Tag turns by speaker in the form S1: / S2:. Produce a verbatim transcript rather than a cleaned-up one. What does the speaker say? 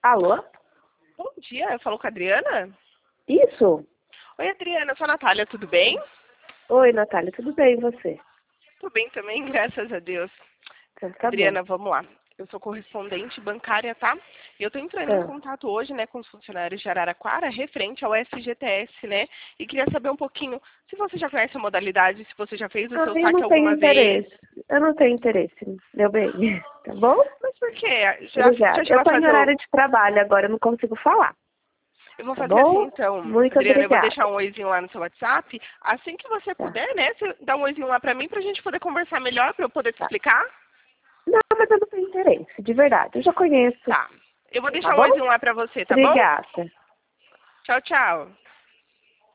S1: Alô?
S2: Bom dia, eu falo com a Adriana?
S1: Isso?
S2: Oi, Adriana, eu sou a Natália, tudo bem?
S1: Oi, Natália, tudo bem e você?
S2: Tudo bem também, graças a Deus.
S1: Então, tá
S2: Adriana,
S1: bom.
S2: vamos lá. Eu sou correspondente bancária, tá? E eu tô entrando em
S1: Ah,
S2: contato hoje, né, com os funcionários de Araraquara, referente ao F G T S, né? E queria saber um pouquinho se você já conhece a modalidade, se você já fez o
S1: ah,
S2: seu
S1: eu
S2: saque
S1: não tenho
S2: alguma vez.
S1: interesse. Eu não tenho interesse, meu bem. Tá bom?
S2: Mas por quê? Já, já
S1: Obrigada.
S2: chegou
S1: Eu
S2: a
S1: tô em
S2: fazer o...
S1: horário de trabalho agora, eu não consigo falar.
S2: Eu vou
S1: Tá
S2: fazer assim,
S1: bom?
S2: então,
S1: Muito
S2: Adriana, eu vou
S1: obrigada.
S2: deixar um oizinho lá no seu WhatsApp. Assim que você
S1: Tá,
S2: puder, né, você dá um oizinho lá pra mim pra gente poder conversar melhor, pra eu poder te
S1: tá.
S2: explicar.
S1: Não, mas eu não tenho interesse, de verdade. Eu já conheço.
S2: Tá. Eu vou
S1: Tá
S2: deixar um
S1: bom?
S2: oizinho lá pra você, tá bom?
S1: Obrigada.
S2: Tchau, tchau.